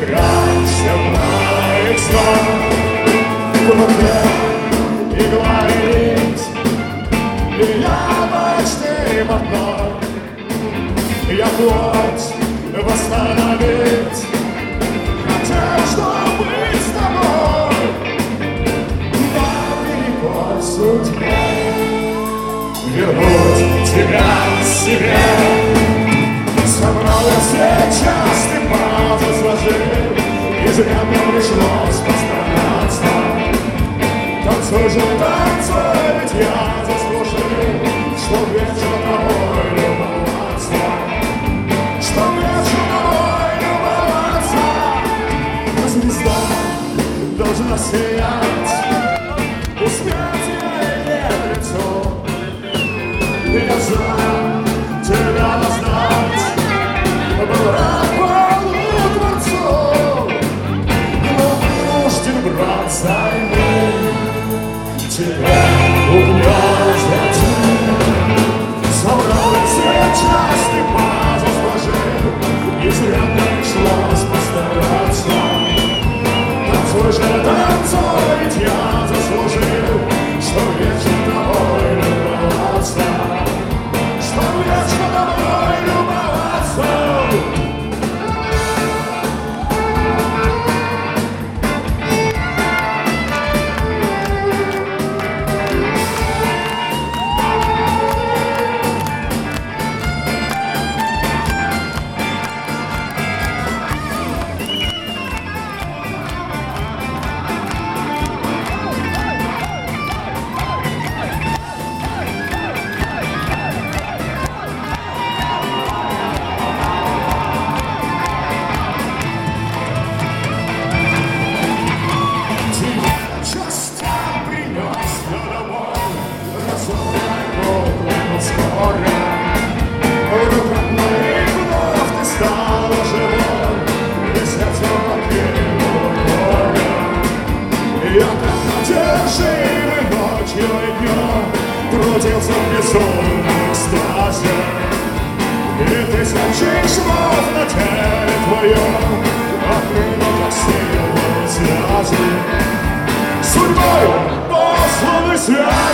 собираешься в моих снах и говорить, и я почти одной. Я плоть восстановить хотел, чтобы быть с тобой, но перекор судьбы вернуть тебя к себе. Со мной все части пазл сложил, и зря мне пришлось постараться. Танцуй же, танцуй, ведь я заслужил, что вечно тобой любоваться, что вечно тобой любоваться. Но звезда должна сиять, и смерть ей нет лицо. Я знаю, тебя дознать, был рад полутворцу, но вынужден браться тебя угнездить. Собрал все части пазл сложил, и зря пришлось постараться. Танцуй же, танцуй, ведь я заслужил, что вечно тобой любоваться, что вечно тобой любоваться. Трудился в безумном экстазе, и тысячи швов на теле твоем открыто, как силы связи. Судьбою посланы связи.